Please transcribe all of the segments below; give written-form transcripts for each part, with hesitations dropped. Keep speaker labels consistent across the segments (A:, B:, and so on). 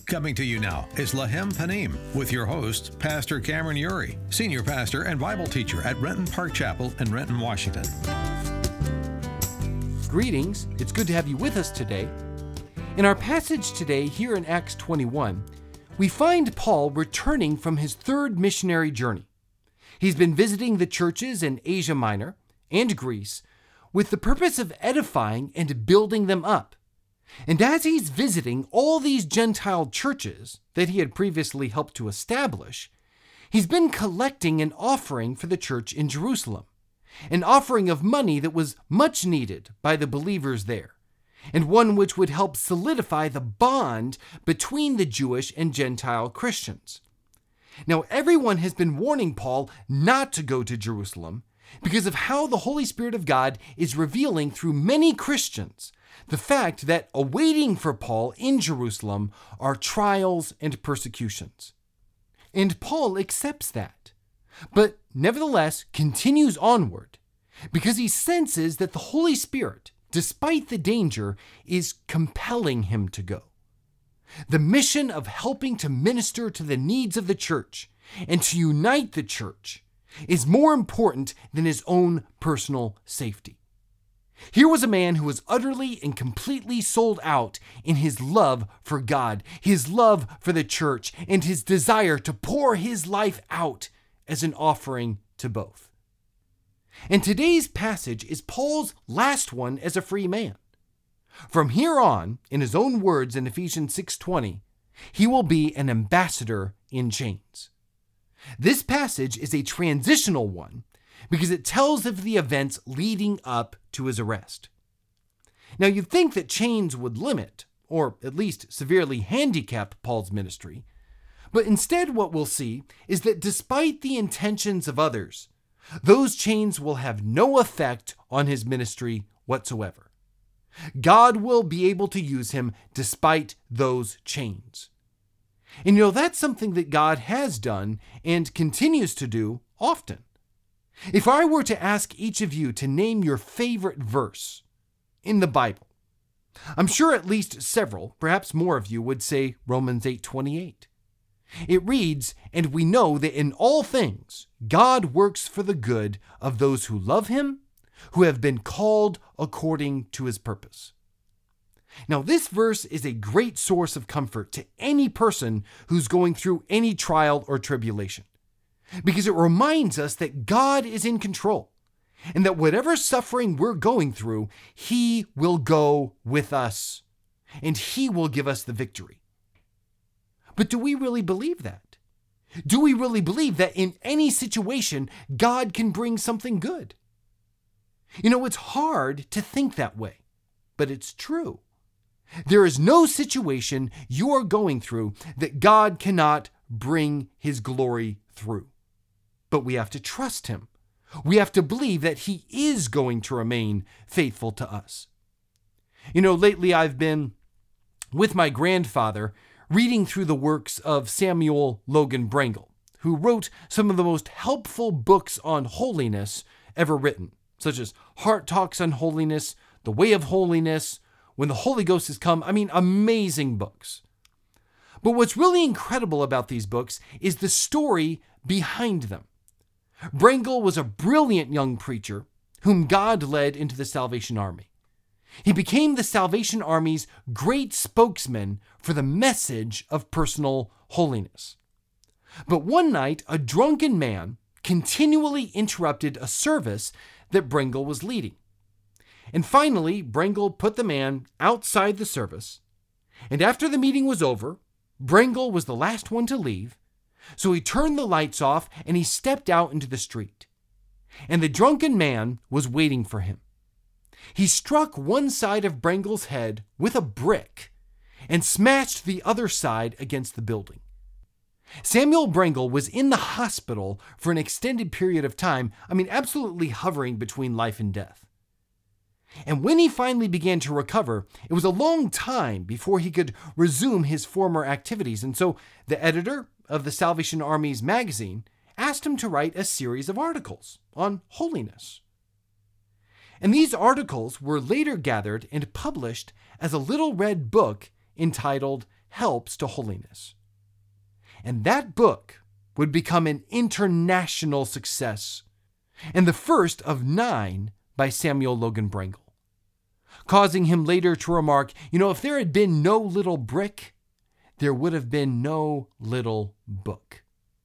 A: Coming to you now is Lahem Panim with your host, Pastor Cameron Uri, Senior Pastor and Bible Teacher at Renton Park Chapel in Renton, Washington.
B: Greetings. It's good to have you with us today. In our passage today, here in Acts 21, we find Paul returning from his third missionary journey. He's been visiting the churches in Asia Minor and Greece with the purpose of edifying and building them up. And as he's visiting all these Gentile churches that he had previously helped to establish, he's been collecting an offering for the church in Jerusalem, an offering of money that was much needed by the believers there, and one which would help solidify the bond between the Jewish and Gentile Christians. Now, everyone has been warning Paul not to go to Jerusalem because of how the Holy Spirit of God is revealing through many Christians the fact that awaiting for Paul in Jerusalem are trials and persecutions. And Paul accepts that, but nevertheless continues onward because he senses that the Holy Spirit, despite the danger, is compelling him to go. The mission of helping to minister to the needs of the church and to unite the church is more important than his own personal safety. Here was a man who was utterly and completely sold out in his love for God, his love for the church, and his desire to pour his life out as an offering to both. And today's passage is Paul's last one as a free man. From here on, in his own words in Ephesians 6:20, he will be an ambassador in chains. This passage is a transitional one because it tells of the events leading up to his arrest. Now, you'd think that chains would limit, or at least severely handicap, Paul's ministry, but instead what we'll see is that despite the intentions of others, those chains will have no effect on his ministry whatsoever. God will be able to use him despite those chains. And that's something that God has done and continues to do often. If I were to ask each of you to name your favorite verse in the Bible, I'm sure at least several, perhaps more of you would say Romans 8:28. It reads, "And we know that in all things God works for the good of those who love him, who have been called according to his purpose." Now, this verse is a great source of comfort to any person who's going through any trial or tribulation, because it reminds us that God is in control and that whatever suffering we're going through, he will go with us and he will give us the victory. But do we really believe that? Do we really believe that in any situation, God can bring something good? It's hard to think that way, but it's true. There is no situation you are going through that God cannot bring his glory through. But we have to trust him. We have to believe that he is going to remain faithful to us. Lately I've been with my grandfather reading through the works of Samuel Logan Brengle, who wrote some of the most helpful books on holiness ever written, such as Heart Talks on Holiness, The Way of Holiness, When the Holy Ghost Has Come. Amazing books. But what's really incredible about these books is the story behind them. Brengle was a brilliant young preacher whom God led into the Salvation Army. He became the Salvation Army's great spokesman for the message of personal holiness. But one night, a drunken man continually interrupted a service that Brengle was leading. And finally, Brengle put the man outside the service, and after the meeting was over, Brengle was the last one to leave, so he turned the lights off and he stepped out into the street. And the drunken man was waiting for him. He struck one side of Brengle's head with a brick and smashed the other side against the building. Samuel Brengle was in the hospital for an extended period of time, absolutely hovering between life and death. And when he finally began to recover, it was a long time before he could resume his former activities. And so the editor of the Salvation Army's magazine asked him to write a series of articles on holiness. And these articles were later gathered and published as a little red book entitled Helps to Holiness. And that book would become an international success, and the first of 9 by Samuel Logan Brengle, causing him later to remark, if there had been no little brick, there would have been no little book.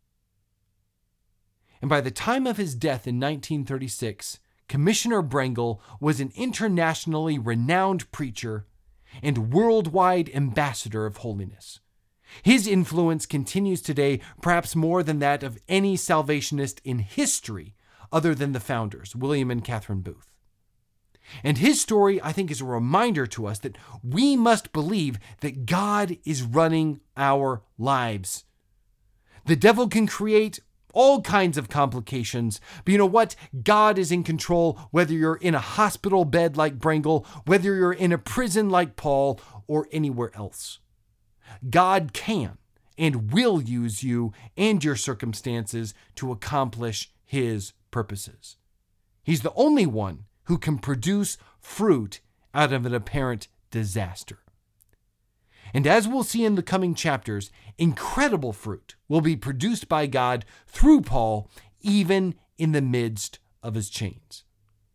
B: And by the time of his death in 1936, Commissioner Brengle was an internationally renowned preacher and worldwide ambassador of holiness. His influence continues today, perhaps more than that of any salvationist in history other than the founders, William and Catherine Booth. And his story, I think, is a reminder to us that we must believe that God is running our lives. The devil can create all kinds of complications, but you know what? God is in control, whether you're in a hospital bed like Brengle, whether you're in a prison like Paul, or anywhere else. God can and will use you and your circumstances to accomplish his purposes. He's the only one who can produce fruit out of an apparent disaster. And as we'll see in the coming chapters, incredible fruit will be produced by God through Paul, even in the midst of his chains.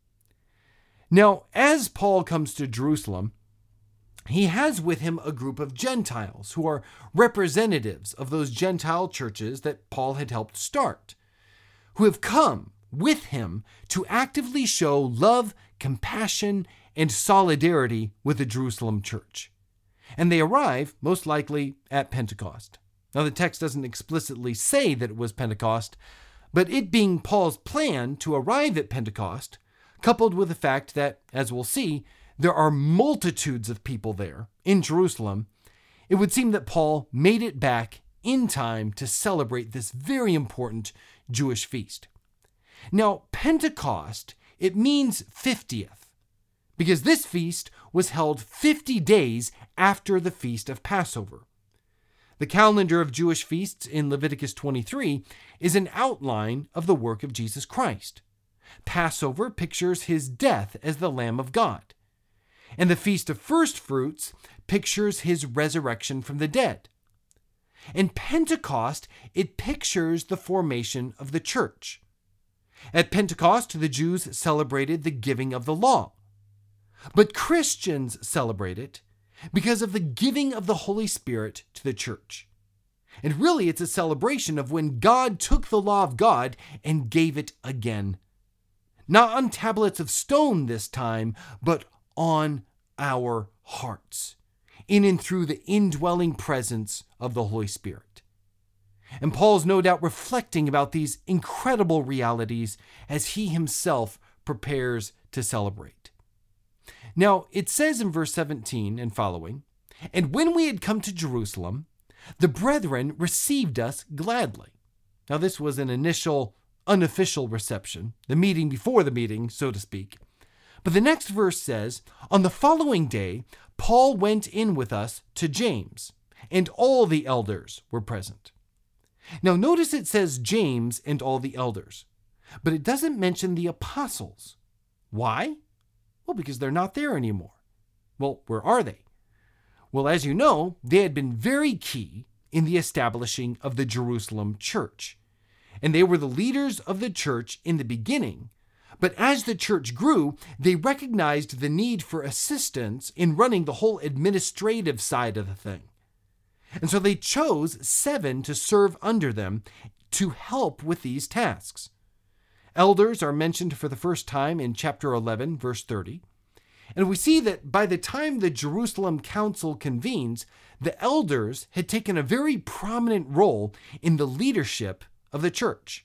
B: Now, as Paul comes to Jerusalem, he has with him a group of Gentiles who are representatives of those Gentile churches that Paul had helped start, who have come with him to actively show love, compassion, and solidarity with the Jerusalem church. And they arrive, most likely, at Pentecost. Now, the text doesn't explicitly say that it was Pentecost, but it being Paul's plan to arrive at Pentecost, coupled with the fact that, as we'll see, there are multitudes of people there in Jerusalem, it would seem that Paul made it back in time to celebrate this very important Jewish feast. Now, Pentecost, it means 50th, because this feast was held 50 days after the feast of Passover. The calendar of Jewish feasts in Leviticus 23 is an outline of the work of Jesus Christ. Passover pictures his death as the Lamb of God, and the Feast of First Fruits pictures his resurrection from the dead. And Pentecost, it pictures the formation of the church. At Pentecost, the Jews celebrated the giving of the law. But Christians celebrate it because of the giving of the Holy Spirit to the church. And really, it's a celebration of when God took the law of God and gave it again. Not on tablets of stone this time, but on our hearts, in and through the indwelling presence of the Holy Spirit. And Paul's no doubt reflecting about these incredible realities as he himself prepares to celebrate. Now, it says in verse 17 and following, "And when we had come to Jerusalem, the brethren received us gladly." Now, this was an initial unofficial reception, the meeting before the meeting, so to speak. But the next verse says, "On the following day, Paul went in with us to James, and all the elders were present." Now, notice it says James and all the elders, but it doesn't mention the apostles. Why? Well, because they're not there anymore. Well, where are they? Well, as you know, they had been very key in the establishing of the Jerusalem church. And they were the leaders of the church in the beginning. But as the church grew, they recognized the need for assistance in running the whole administrative side of the thing. And so they chose 7 to serve under them to help with these tasks. Elders are mentioned for the first time in chapter 11, verse 30. And we see that by the time the Jerusalem Council convenes, the elders had taken a very prominent role in the leadership of the church.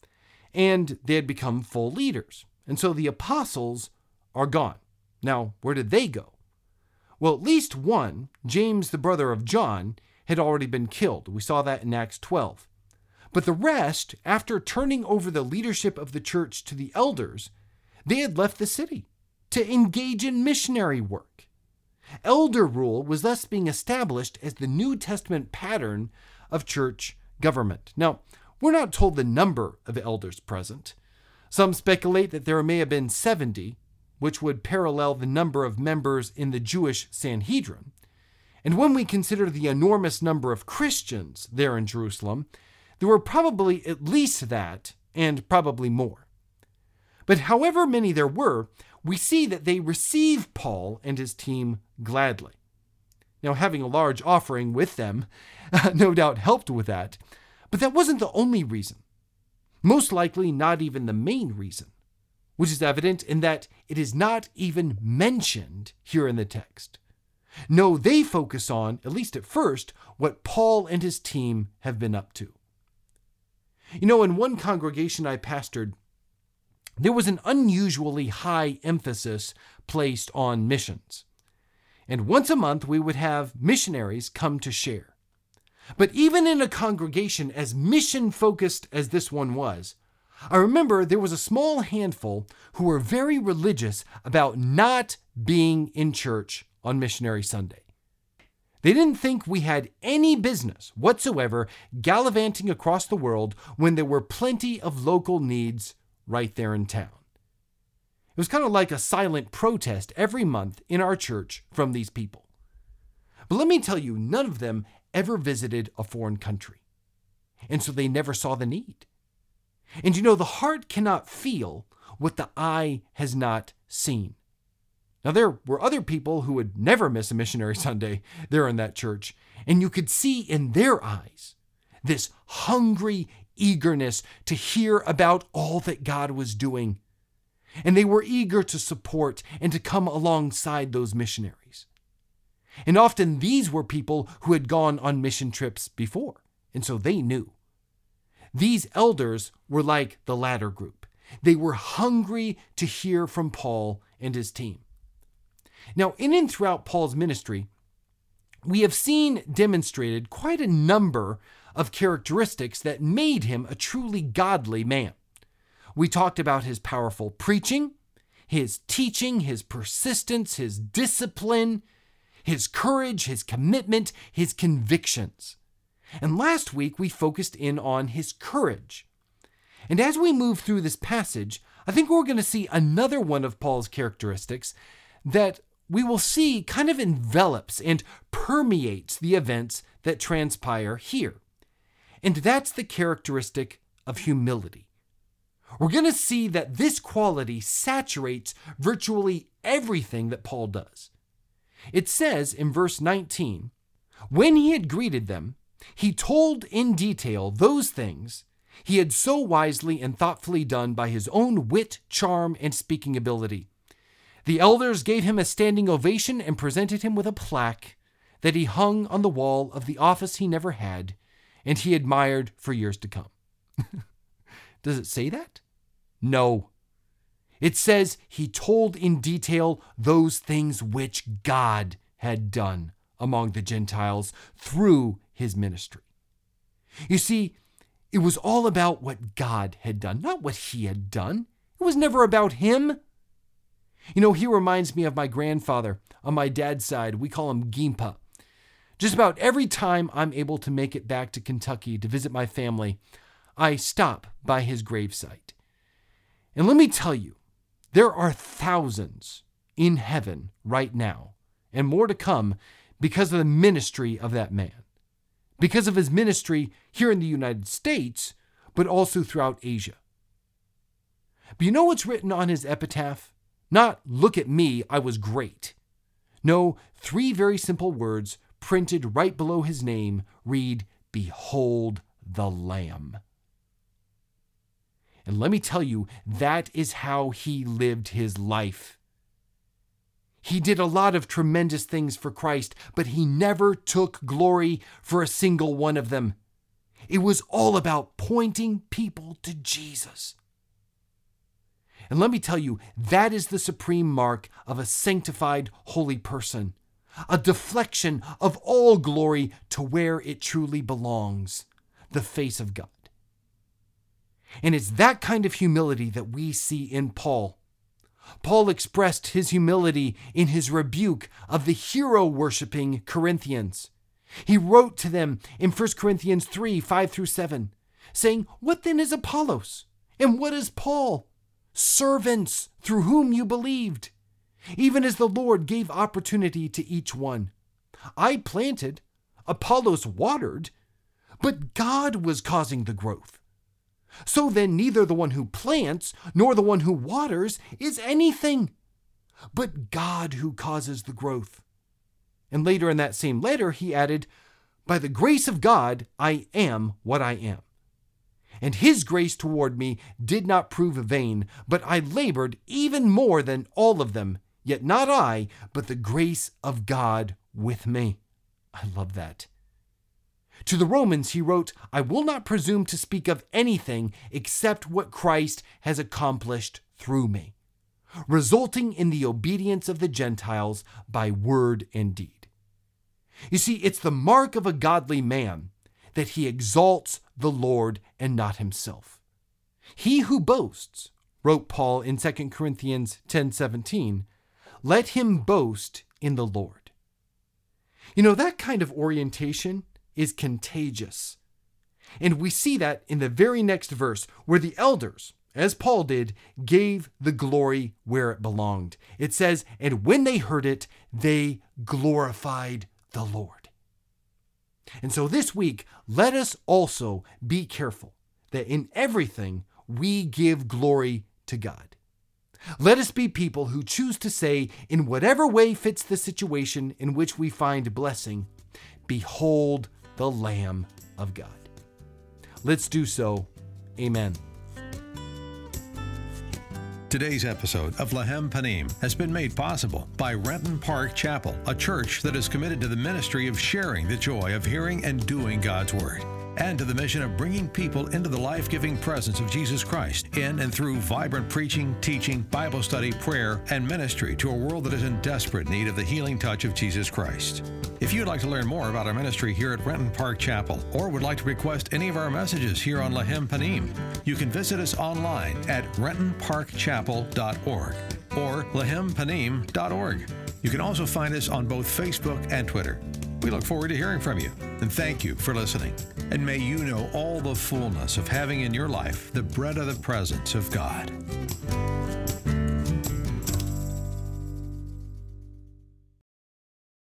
B: And they had become full leaders. And so the apostles are gone. Now, where did they go? Well, at least one, James, the brother of John, had already been killed. We saw that in Acts 12. But the rest, after turning over the leadership of the church to the elders, they had left the city to engage in missionary work. Elder rule was thus being established as the New Testament pattern of church government. Now, we're not told the number of elders present. Some speculate that there may have been 70, which would parallel the number of members in the Jewish Sanhedrin. And when we consider the enormous number of Christians there in Jerusalem, there were probably at least that, and probably more. But however many there were, we see that they receive Paul and his team gladly. Now, having a large offering with them no doubt helped with that, but that wasn't the only reason. Most likely not even the main reason, which is evident in that it is not even mentioned here in the text. No, they focus on, at least at first, what Paul and his team have been up to. You know, in one congregation I pastored, there was an unusually high emphasis placed on missions. And once a month, we would have missionaries come to share. But even in a congregation as mission-focused as this one was, I remember there was a small handful who were very religious about not being in church on Missionary Sunday. They didn't think we had any business whatsoever gallivanting across the world when there were plenty of local needs right there in town. It was kind of like a silent protest every month in our church from these people. But let me tell you, none of them ever visited a foreign country. And so they never saw the need. And you know, the heart cannot feel what the eye has not seen. Now, there were other people who would never miss a missionary Sunday there in that church, and you could see in their eyes this hungry eagerness to hear about all that God was doing. And they were eager to support and to come alongside those missionaries. And often these were people who had gone on mission trips before, and so they knew. These elders were like the latter group. They were hungry to hear from Paul and his team. Now, in and throughout Paul's ministry, we have seen demonstrated quite a number of characteristics that made him a truly godly man. We talked about his powerful preaching, his teaching, his persistence, his discipline, his courage, his commitment, his convictions. And last week, we focused in on his courage. And as we move through this passage, I think we're going to see another one of Paul's characteristics that we will see kind of envelops and permeates the events that transpire here. And that's the characteristic of humility. We're going to see that this quality saturates virtually everything that Paul does. It says in verse 19, when he had greeted them, he told in detail those things he had so wisely and thoughtfully done by his own wit, charm, and speaking ability. The elders gave him a standing ovation and presented him with a plaque that he hung on the wall of the office he never had, and he admired for years to come. Does it say that? No. It says he told in detail those things which God had done among the Gentiles through his ministry. You see, it was all about what God had done, not what he had done. It was never about him. You know, he reminds me of my grandfather on my dad's side. We call him Gimpa. Just about every time I'm able to make it back to Kentucky to visit my family, I stop by his gravesite. And let me tell you, there are thousands in heaven right now, and more to come, because of the ministry of that man. Because of his ministry here in the United States, but also throughout Asia. But you know what's written on his epitaph? Not, look at me, I was great. No, 3 very simple words printed right below his name read, behold the Lamb. And let me tell you, that is how he lived his life. He did a lot of tremendous things for Christ, but he never took glory for a single one of them. It was all about pointing people to Jesus. And let me tell you, that is the supreme mark of a sanctified, holy person. A deflection of all glory to where it truly belongs, the face of God. And it's that kind of humility that we see in Paul. Paul expressed his humility in his rebuke of the hero-worshiping Corinthians. He wrote to them in 1 Corinthians 3, 5-7, saying, what then is Apollos? And what is Paul? Servants through whom you believed, even as the Lord gave opportunity to each one. I planted, Apollos watered, but God was causing the growth. So then neither the one who plants nor the one who waters is anything, but God who causes the growth. And later in that same letter, he added, by the grace of God, I am what I am. And his grace toward me did not prove vain, but I labored even more than all of them, yet not I, but the grace of God with me. I love that. To the Romans, he wrote, I will not presume to speak of anything except what Christ has accomplished through me, resulting in the obedience of the Gentiles by word and deed. You see, it's the mark of a godly man that he exalts the Lord and not himself. He who boasts, wrote Paul in 2 Corinthians 10:17, let him boast in the Lord. You know, that kind of orientation is contagious. And we see that in the very next verse where the elders, as Paul did, gave the glory where it belonged. It says, and when they heard it, they glorified the Lord. And so this week, let us also be careful that in everything we give glory to God. Let us be people who choose to say, in whatever way fits the situation in which we find blessing, behold the Lamb of God. Let's do so. Amen.
A: Today's episode of Lahem Panim has been made possible by Renton Park Chapel, a church that is committed to the ministry of sharing the joy of hearing and doing God's Word, and to the mission of bringing people into the life-giving presence of Jesus Christ in and through vibrant preaching, teaching, Bible study, prayer, and ministry to a world that is in desperate need of the healing touch of Jesus Christ. If you'd like to learn more about our ministry here at Renton Park Chapel, or would like to request any of our messages here on Lahem Panim, you can visit us online at rentonparkchapel.org or lahempanim.org. You can also find us on both Facebook and Twitter. We look forward to hearing from you, and thank you for listening. And may you know all the fullness of having in your life the bread of the presence of God.